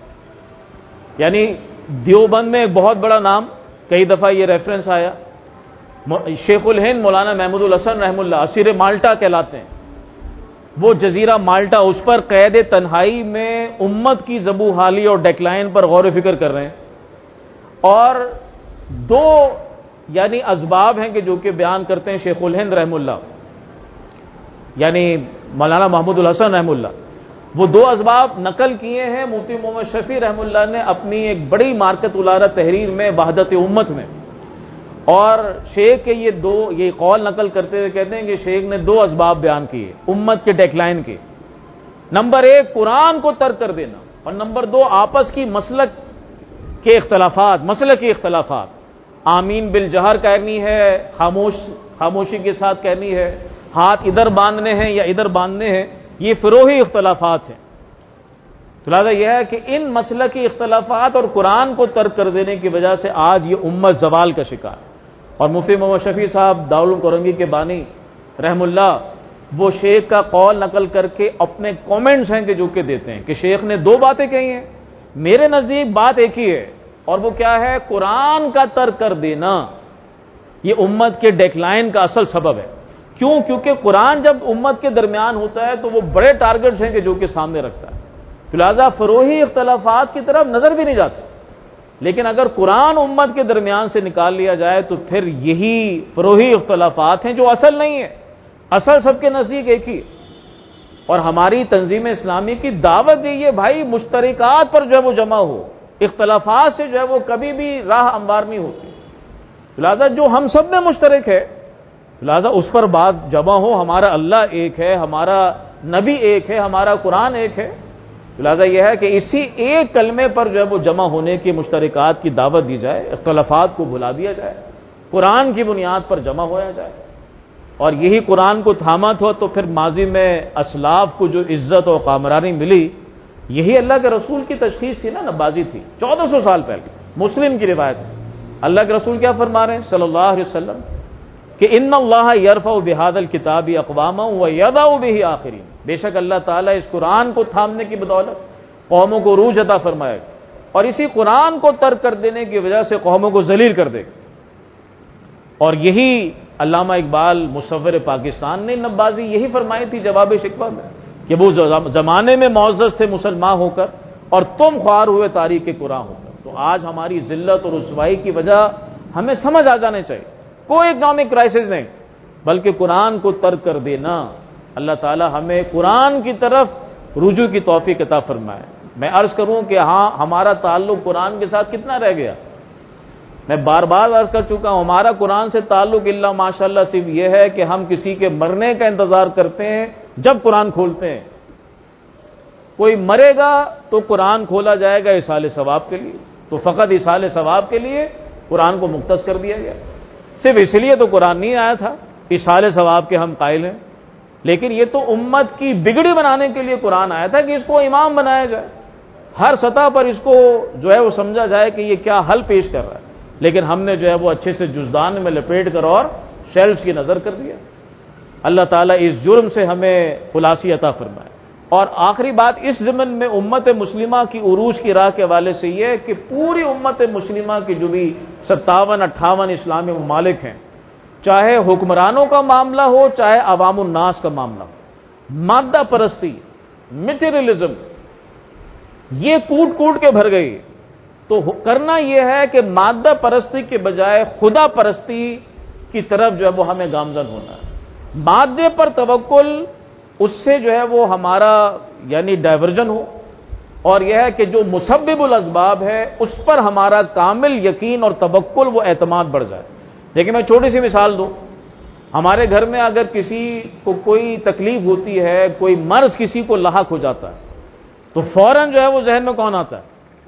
یعنی دیوبند میں ایک بہت بڑا نام، کئی دفعہ یہ ریفرنس آیا، شیخ الہند مولانا محمود الحسن رحم اللہ اسیر مالٹا کہلاتے ہیں، وہ جزیرہ مالٹا، اس پر قید تنہائی میں امت کی ذبح حالی اور ڈیکلائن پر غور و فکر کر رہے ہیں، اور دو یعنی اسباب ہیں کہ جو کہ بیان کرتے ہیں شیخ الہند رحم اللہ یعنی مولانا محمود الحسن رحم اللہ، وہ دو اسباب نقل کیے ہیں مفتی محمد شفیع رحم اللہ نے اپنی ایک بڑی مارکت الارا تحریر میں وحدت امت میں، اور شیخ کے یہ دو یہ قول نقل کرتے ہوئے کہتے ہیں کہ شیخ نے دو اسباب بیان کیے امت کے ڈیکلائن کے، نمبر ایک قرآن کو ترک کر دینا، اور نمبر دو آپس کی مسلک کے اختلافات، مسلک کے اختلافات، آمین بالجہر کہنی ہے، خاموش خاموشی کے ساتھ کہنی ہے، ہاتھ ادھر باندھنے ہیں یا ادھر باندھنے ہیں، یہ فروعی اختلافات ہیں۔ تو لہٰذا یہ ہے کہ ان مسلکی اختلافات اور قرآن کو ترک کر دینے کی وجہ سے آج یہ امت زوال کا شکار ہے۔ اور مفتی محمد شفیع صاحب دارالعلوم کرنگی کے بانی رحم اللہ وہ شیخ کا قول نقل کر کے اپنے کومنٹس ہیں کہ جو کہ دیتے ہیں کہ شیخ نے دو باتیں کہی ہیں، میرے نزدیک بات ایک ہی ہے، اور وہ کیا ہے؟ قرآن کا ترک کر دینا یہ امت کے ڈیکلائن کا اصل سبب ہے۔ کیوں؟ کیونکہ قرآن جب امت کے درمیان ہوتا ہے تو وہ بڑے ٹارگٹس ہیں کہ جو کہ سامنے رکھتا ہے، تو لہذا فروعی اختلافات کی طرف نظر بھی نہیں جاتے، لیکن اگر قرآن امت کے درمیان سے نکال لیا جائے تو پھر یہی فروعی اختلافات ہیں جو اصل نہیں ہے، اصل سب کے نزدیک ایک ہی۔ اور ہماری تنظیم اسلامی کی دعوت یہ ہے بھائی مشترکات پر جو ہے وہ جمع ہو، اختلافات سے جو ہے وہ کبھی بھی راہ ہموار نہیں ہوتی، لہذا جو ہم سب میں مشترک ہے لہذا اس پر بات جمع ہو، ہمارا اللہ ایک ہے، ہمارا نبی ایک ہے، ہمارا قرآن ایک ہے، لہذا یہ ہے کہ اسی ایک کلمے پر جو ہے وہ جمع ہونے کی مشترکات کی دعوت دی جائے، اختلافات کو بھلا دیا جائے، قرآن کی بنیاد پر جمع ہوا جائے، اور یہی قرآن کو تھاما تھا تو پھر ماضی میں اسلاف کو جو عزت اور کامرانی ملی، یہی اللہ کے رسول کی تشخیص تھی نا، نبازی تھی چودہ سو سال پہلے، مسلم کی روایت ہے۔ اللہ کے رسول کیا فرما رہے ہیں صلی اللہ علیہ وسلم کہ ان اللہ یرفع بہذا الکتاب اقواما ویضع بہ آخرین، بے شک اللہ تعالیٰ اس قرآن کو تھامنے کی بدولت قوموں کو عروج عطا فرمائے گا، اور اسی قرآن کو ترک کر دینے کی وجہ سے قوموں کو ذلیل کر دے گا۔ اور یہی علامہ اقبال مصور پاکستان نے نبازی یہی فرمائی تھی جواب شکوہ میں کہ وہ زمانے میں معزز تھے مسلمان ہو کر اور تم خوار ہوئے تاریخ قرآن ہو کر۔ تو آج ہماری ذلت اور رسوائی کی وجہ ہمیں سمجھ آ جانے چاہیے، کوئی اکنامک کرائسس نہیں بلکہ قرآن کو ترک کر دینا۔ اللہ تعالی ہمیں قرآن کی طرف رجوع کی توفیق عطا فرمائے۔ میں عرض کروں کہ ہاں ہمارا تعلق قرآن کے ساتھ کتنا رہ گیا، میں بار بار عرض کر چکا ہوں، ہمارا قرآن سے تعلق اللہ ماشاءاللہ صرف یہ ہے کہ ہم کسی کے مرنے کا انتظار کرتے ہیں جب قرآن کھولتے ہیں، کوئی مرے گا تو قرآن کھولا جائے گا اصال ثواب کے لیے، تو فقط اصال ثواب کے لیے قرآن کو مختص کر دیا گیا، صرف اس لیے تو قرآن نہیں آیا تھا، اصال ثواب کے ہم قائل ہیں، لیکن یہ تو امت کی بگڑی بنانے کے لیے قرآن آیا تھا کہ اس کو امام بنایا جائے، ہر سطح پر اس کو جو ہے وہ سمجھا جائے کہ یہ کیا حل پیش کر رہا ہے، لیکن ہم نے جو ہے وہ اچھے سے جزدان میں لپیٹ کر اور شیلفز کی نظر کر دیا۔ اللہ تعالیٰ اس جرم سے ہمیں خلاصی عطا فرمائے۔ اور آخری بات اس ضمن میں امت مسلمہ کی عروج کی راہ کے حوالے سے یہ کہ پوری امت مسلمہ کی جو بھی ستاون اٹھاون اسلامی ممالک ہیں، چاہے حکمرانوں کا معاملہ ہو چاہے عوام الناس کا معاملہ ہو، مادہ پرستی، میٹیریلزم یہ کوٹ کوٹ کے بھر گئی. تو کرنا یہ ہے کہ مادہ پرستی کے بجائے خدا پرستی کی طرف جو ہے وہ ہمیں گامزن ہونا ہے. مادے پر توکل، اس سے جو ہے وہ ہمارا یعنی ڈائیورژن ہو، اور یہ ہے کہ جو مسبب الاسباب ہے اس پر ہمارا کامل یقین اور توکل و اعتماد بڑھ جائے. لیکن میں چھوٹی سی مثال دوں، ہمارے گھر میں اگر کسی کو کوئی تکلیف ہوتی ہے، کوئی مرض کسی کو لاحق ہو جاتا ہے، تو فوراً جو ہے وہ ذہن میں کون آتا ہے؟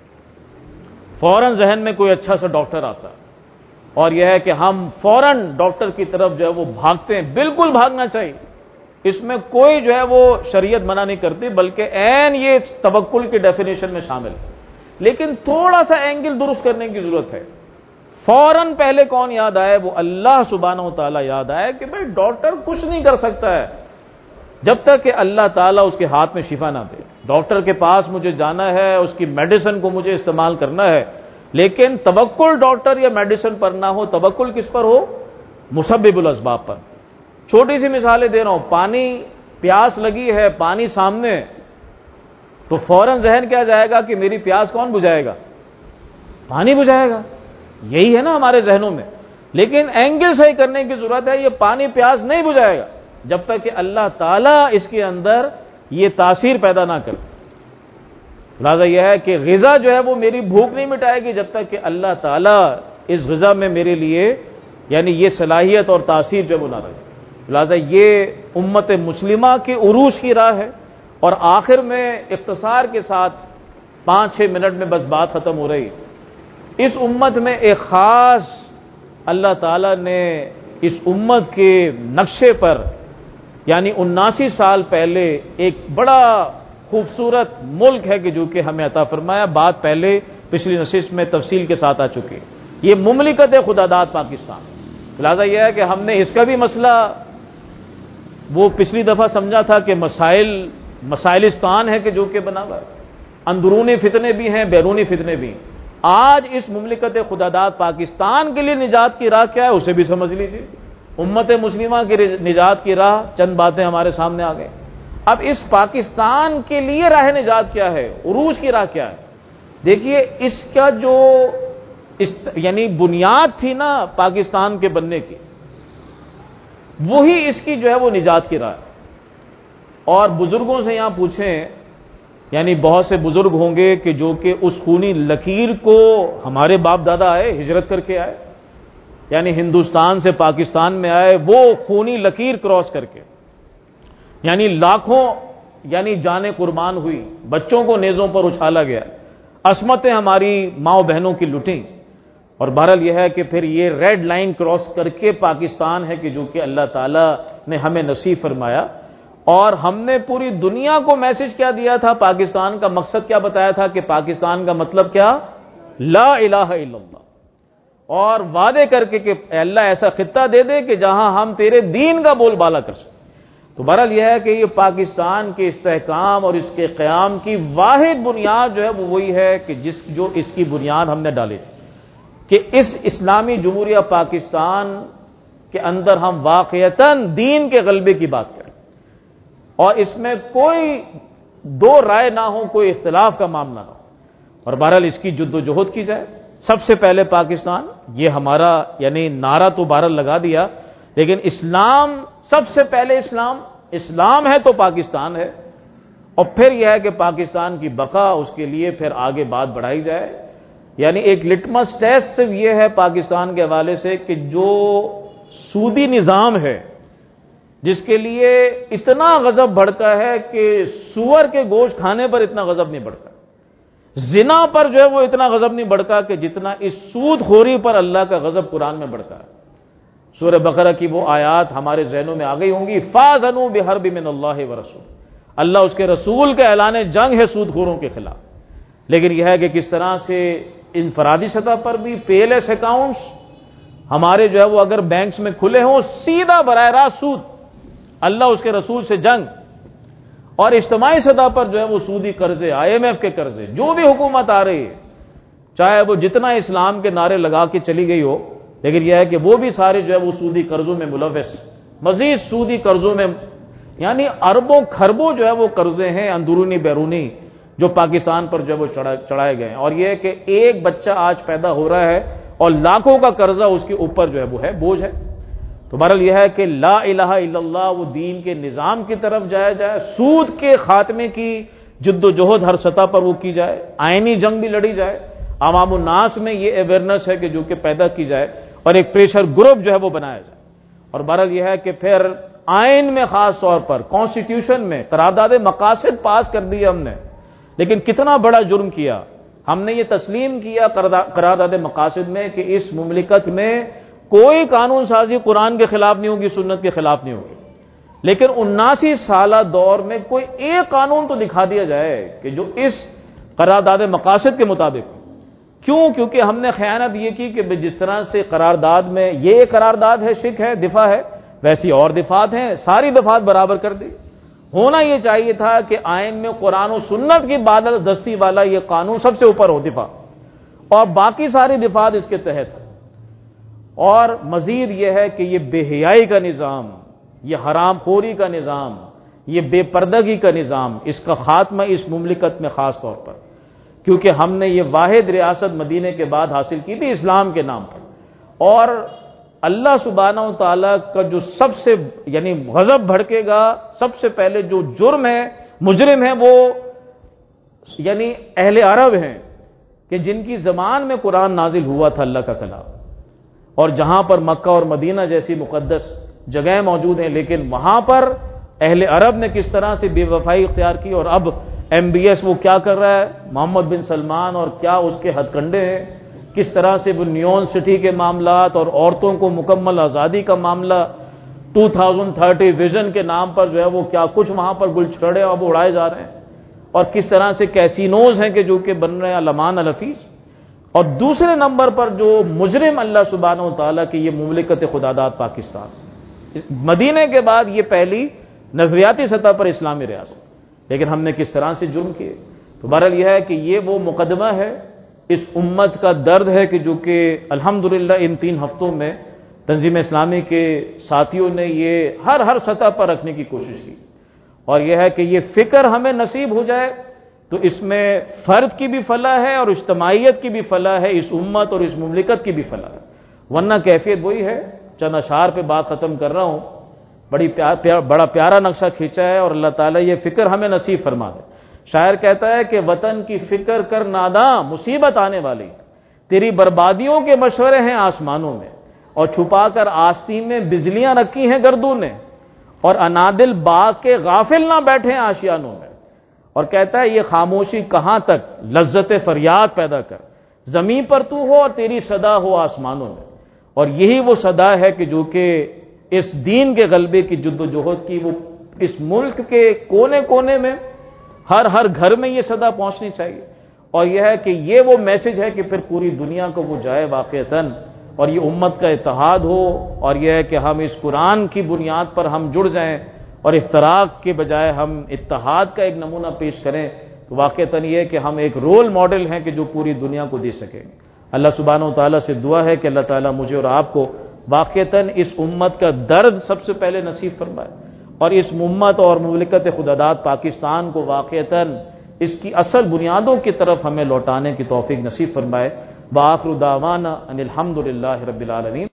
فوراً ذہن میں کوئی اچھا سا ڈاکٹر آتا ہے، اور یہ ہے کہ ہم فوراً ڈاکٹر کی طرف جو ہے وہ بھاگتے ہیں. بالکل بھاگنا چاہیے، اس میں کوئی جو ہے وہ شریعت منع نہیں کرتی، بلکہ عین یہ توکل کی ڈیفینیشن میں شامل ہے. لیکن تھوڑا سا اینگل درست کرنے کی ضرورت ہے. فوراً پہلے کون یاد آئے؟ وہ اللہ سبحانہ و تعالیٰ یاد آئے کہ بھائی ڈاکٹر کچھ نہیں کر سکتا ہے جب تک کہ اللہ تعالیٰ اس کے ہاتھ میں شفا نہ دے. ڈاکٹر کے پاس مجھے جانا ہے، اس کی میڈیسن کو مجھے استعمال کرنا ہے، لیکن توکل ڈاکٹر یا میڈیسن پر نہ ہو. توکل کس پر ہو؟ مسبب الاسباب پر. چھوٹی سی مثالیں دے رہا ہوں، پانی، پیاس لگی ہے، پانی سامنے، تو فوراً ذہن کیا جائے گا کہ میری پیاس کون بجھائے گا؟ پانی بجھائے گا. یہی ہے نا ہمارے ذہنوں میں. لیکن اینگل صحیح کرنے کی ضرورت ہے. یہ پانی پیاس نہیں بجھائے گا جب تک کہ اللہ تعالیٰ اس کے اندر یہ تاثیر پیدا نہ کرے. لہذا یہ ہے کہ غذا جو ہے وہ میری بھوک نہیں مٹائے گی جب تک کہ اللہ تعالیٰ اس غذا میں میرے لیے یعنی یہ صلاحیت اور تاثیر جو وہ نہ رہے. لہذا یہ امت مسلمہ کی عروج کی راہ ہے. اور آخر میں اختصار کے ساتھ پانچ چھ منٹ میں بس بات ختم ہو رہی. اس امت میں ایک خاص اللہ تعالیٰ نے اس امت کے نقشے پر یعنی اناسی سال پہلے ایک بڑا خوبصورت ملک ہے کہ جو کہ ہمیں عطا فرمایا. بات پہلے پچھلی نشست میں تفصیل کے ساتھ آ چکی. یہ مملکت خداداد پاکستان. لہذا یہ ہے کہ ہم نے اس کا بھی مسئلہ وہ پچھلی دفعہ سمجھا تھا کہ مسائل مسائلستان ہے کہ جو کہ بنا ہوا ہے، اندرونی فتنے بھی ہیں، بیرونی فتنے بھی. آج اس مملکت خداداد پاکستان کے لیے نجات کی راہ کیا ہے اسے بھی سمجھ لیجیے. امت مسلمہ کی نجات کی راہ چند باتیں ہمارے سامنے آ گئے. اب اس پاکستان کے لیے راہ نجات کیا ہے، عروج کی راہ کیا ہے؟ دیکھیے اس کا جو اس یعنی بنیاد تھی نا پاکستان کے بننے کی، وہی اس کی جو ہے وہ نجات کی راہ ہے. اور بزرگوں سے یہاں پوچھیں، یعنی بہت سے بزرگ ہوں گے کہ جو کہ اس خونی لکیر کو ہمارے باپ دادا آئے، ہجرت کر کے آئے، یعنی ہندوستان سے پاکستان میں آئے، وہ خونی لکیر کراس کر کے، یعنی لاکھوں یعنی جانیں قربان ہوئی، بچوں کو نیزوں پر اچھالا گیا، عصمتیں ہماری ماؤں بہنوں کی لٹیں. اور بہرحال یہ ہے کہ پھر یہ ریڈ لائن کراس کر کے پاکستان ہے کہ جو کہ اللہ تعالیٰ نے ہمیں نصیب فرمایا. اور ہم نے پوری دنیا کو میسج کیا دیا تھا، پاکستان کا مقصد کیا بتایا تھا کہ پاکستان کا مطلب کیا؟ لا الہ الا اللہ. اور وعدے کر کے کہ اے اللہ ایسا خطہ دے دے کہ جہاں ہم تیرے دین کا بول بالا کر سکیں. تو بہرحال یہ ہے کہ یہ پاکستان کے استحکام اور اس کے قیام کی واحد بنیاد جو ہے وہ وہی ہے کہ جس جو اس کی بنیاد ہم نے ڈالی کہ اس اسلامی جمہوریہ پاکستان کے اندر ہم واقعتاً دین کے غلبے کی بات کریں اور اس میں کوئی دو رائے نہ ہو، کوئی اختلاف کا معاملہ نہ ہو. اور بہرحال اس کی جد و جہد کی جائے. سب سے پہلے پاکستان، یہ ہمارا یعنی نعرہ تو بہرحال لگا دیا، لیکن اسلام سب سے پہلے اسلام اسلام ہے تو پاکستان ہے. اور پھر یہ ہے کہ پاکستان کی بقا، اس کے لیے پھر آگے بات بڑھائی جائے. یعنی ایک لٹمس ٹیسٹ صرف یہ ہے پاکستان کے حوالے سے کہ جو سودی نظام ہے جس کے لیے اتنا غضب بڑھتا ہے کہ سور کے گوشت کھانے پر اتنا غضب نہیں بڑھتا، زنا پر جو ہے وہ اتنا غضب نہیں بڑھتا کہ جتنا اس سود خوری پر اللہ کا غضب قرآن میں بڑھتا ہے. سورہ بقرہ کی وہ آیات ہمارے ذہنوں میں آ گئی ہوں گی، فَاذَنُوا بِحَرْبٍ مِّنَ اللَّهِ وَرَسُولِهِ. اللہ اس کے رسول کا اعلان جنگ ہے سود خوروں کے خلاف. لیکن یہ ہے کہ کس طرح سے انفرادی سطح پر بھی پی ایل ایس اکاؤنٹس ہمارے جو ہے وہ اگر بینکس میں کھلے ہوں، سیدھا براہ راست سود، اللہ اس کے رسول سے جنگ. اور اجتماعی سطح پر جو ہے وہ سودی قرضے، آئی ایم ایف کے قرضے، جو بھی حکومت آ رہی ہے، چاہے وہ جتنا اسلام کے نعرے لگا کے چلی گئی ہو، لیکن یہ ہے کہ وہ بھی سارے جو ہے وہ سودی قرضوں میں ملوث، مزید سودی قرضوں میں، یعنی اربوں خربوں جو ہے وہ قرضے ہیں اندرونی بیرونی جو پاکستان پر جو ہے وہ چڑھائے گئے ہیں۔ اور یہ ہے کہ ایک بچہ آج پیدا ہو رہا ہے اور لاکھوں کا قرضہ اس کے اوپر جو ہے وہ ہے، بوجھ ہے۔ تو بہرحال یہ ہے کہ لا الہ الا اللہ وہ دین کے نظام کی طرف جایا جائے، سود کے خاتمے کی جد و جہد ہر سطح پر وہ کی جائے، آئینی جنگ بھی لڑی جائے، عوام الناس میں یہ اویئرنیس ہے کہ جو کہ پیدا کی جائے، اور ایک پریشر گروپ جو ہے وہ بنایا جائے۔ اور بہرحال یہ ہے کہ پھر آئین میں خاص طور پر کانسٹیٹیوشن میں قرارداد مقاصد پاس کر دی ہم نے، لیکن کتنا بڑا جرم کیا، ہم نے یہ تسلیم کیا قرارداد مقاصد میں کہ اس مملکت میں کوئی قانون سازی قرآن کے خلاف نہیں ہوگی، سنت کے خلاف نہیں ہوگی، لیکن اناسی سالہ دور میں کوئی ایک قانون تو دکھا دیا جائے کہ جو اس قرارداد مقاصد کے مطابق ہو۔ کیوں؟ کیونکہ ہم نے خیانت یہ کی کہ جس طرح سے قرارداد میں یہ قرارداد ہے، شک ہے، دفاع ہے، ویسی اور دفعات ہیں، ساری دفعات برابر کر دی۔ ہونا یہ چاہیے تھا کہ آئین میں قرآن و سنت کی بالادستی دستی والا یہ قانون سب سے اوپر ہو، دفاع، اور باقی ساری دفعات اس کے تحت۔ اور مزید یہ ہے کہ یہ بے حیائی کا نظام، یہ حرام خوری کا نظام، یہ بے پردگی کا نظام، اس کا خاتمہ اس مملکت میں خاص طور پر، کیونکہ ہم نے یہ واحد ریاست مدینے کے بعد حاصل کی تھی اسلام کے نام پر، اور اللہ سبحانہ و تعالیٰ کا جو سب سے یعنی غضب بھڑکے گا، سب سے پہلے جو جرم ہے، مجرم ہے، وہ یعنی اہل عرب ہیں کہ جن کی زبان میں قرآن نازل ہوا تھا اللہ کا کلام، اور جہاں پر مکہ اور مدینہ جیسی مقدس جگہیں موجود ہیں، لیکن وہاں پر اہل عرب نے کس طرح سے بے وفائی اختیار کی، اور اب ایم بی ایس وہ کیا کر رہا ہے، محمد بن سلمان، اور کیا اس کے ہتھ کنڈے ہیں، کس طرح سے وہ نیون سٹی کے معاملات اور عورتوں کو مکمل آزادی کا معاملہ، دو ہزار تیس ویژن کے نام پر جو ہے وہ کیا کچھ وہاں پر گل چھڑے اب اڑائے جا رہے ہیں، اور کس طرح سے کیسینوز ہیں کہ جو کہ بن رہے ہیں علمان الحفیظ۔ اور دوسرے نمبر پر جو مجرم اللہ سبحانہ و تعالیٰ کی یہ مملکت خداداد پاکستان، مدینے کے بعد یہ پہلی نظریاتی سطح پر اسلامی ریاست، لیکن ہم نے کس طرح سے جرم کیے۔ تو بہرحال یہ ہے کہ یہ وہ مقدمہ ہے، اس امت کا درد ہے کہ جو کہ الحمدللہ ان تین ہفتوں میں تنظیم اسلامی کے ساتھیوں نے یہ ہر ہر سطح پر رکھنے کی کوشش کی، اور یہ ہے کہ یہ فکر ہمیں نصیب ہو جائے تو اس میں فرد کی بھی فلاح ہے اور اجتماعیت کی بھی فلاح ہے، اس امت اور اس مملکت کی بھی فلاح ہے، ورنہ کیفیت وہی ہے۔ چند اشعار پہ بات ختم کر رہا ہوں، بڑی پیار پیار بڑا پیارا نقشہ کھینچا ہے، اور اللہ تعالیٰ یہ فکر ہمیں نصیب فرما دے۔ شاعر کہتا ہے کہ وطن کی فکر کر ناداں، مصیبت آنے والی، تیری بربادیوں کے مشورے ہیں آسمانوں میں، اور چھپا کر آستین میں بجلیاں رکھی ہیں گردوں نے، اور انادل باغ کے غافل نہ بیٹھے ہیں آشیانوں میں۔ اور کہتا ہے یہ خاموشی کہاں تک، لذت فریاد پیدا کر، زمین پر تو ہو اور تیری صدا ہو آسمانوں میں۔ اور یہی وہ صدا ہے کہ جو کہ اس دین کے غلبے کی جد و جہد کی، وہ اس ملک کے کونے کونے میں، ہر ہر گھر میں یہ صدا پہنچنی چاہیے، اور یہ ہے کہ یہ وہ میسج ہے کہ پھر پوری دنیا کو وہ جائے واقعتاً، اور یہ امت کا اتحاد ہو، اور یہ ہے کہ ہم اس قرآن کی بنیاد پر ہم جڑ جائیں، اور افتراق کے بجائے ہم اتحاد کا ایک نمونہ پیش کریں، تو واقعتاً یہ ہے کہ ہم ایک رول ماڈل ہیں کہ جو پوری دنیا کو دے سکیں۔ اللہ سبحانہ و تعالیٰ سے دعا ہے کہ اللہ تعالیٰ مجھے اور آپ کو واقعتاً اس امت کا درد سب سے پہلے نصیب فرمائے، اور اس امت اور مملکت خداداد پاکستان کو واقعتاً اس کی اصل بنیادوں کی طرف ہمیں لوٹانے کی توفیق نصیب فرمائے۔ وآخر دعوانا ان الحمد للہ رب العالمین۔